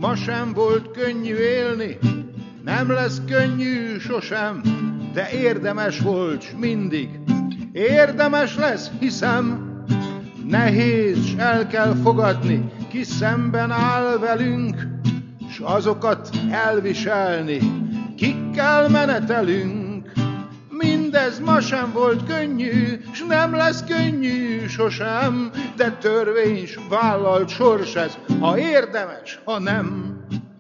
ma sem volt könnyű élni, nem lesz könnyű sosem, de érdemes volt s mindig. Érdemes lesz, hiszem, nehéz s el kell fogadni, ki szemben áll velünk, s azokat elviselni, kikkel menetelünk. Mindez ma sem volt könnyű, s nem lesz könnyű sosem, de törvény s vállalt sors ez, ha érdemes, ha nem.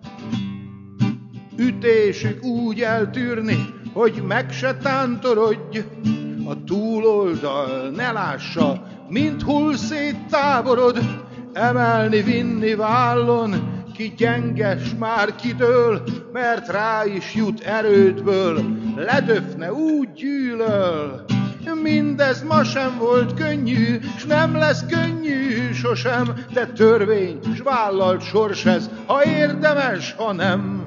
Ütésük úgy eltűrni, hogy meg se tántorodj, a túloldal ne lássa, mint hull szét táborod, emelni, vinni vállon, ki gyenges már kidől, mert rá is jut erődből, ledöfne úgy gyűlöl. Mindez ma sem volt könnyű, s nem lesz könnyű sosem, de törvény s vállalt sors ez, ha érdemes, ha nem.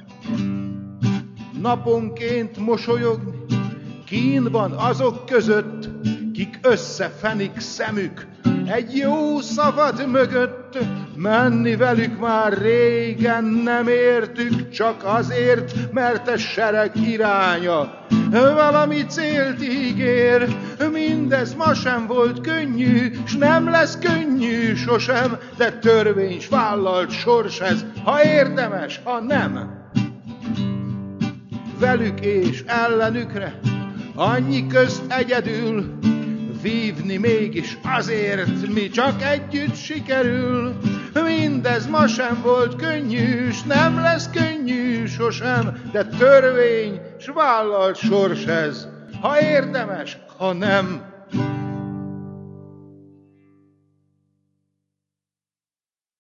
Naponként mosolyogni, kínban azok között, kik összefenik szemük egy jó szavad mögött, menni velük már régen nem értük, csak azért, mert ez sereg iránya valami célt ígér. Mindez ma sem volt könnyű, s nem lesz könnyű sosem, de törvény s vállalt sors ez, ha érdemes, ha nem. Velük és ellenükre annyi közt egyedül, vívni mégis azért, mi csak együtt sikerül. Mindez ma sem volt könnyű, s nem lesz könnyű sosem, de törvény s vállalt sors ez, ha érdemes, ha nem.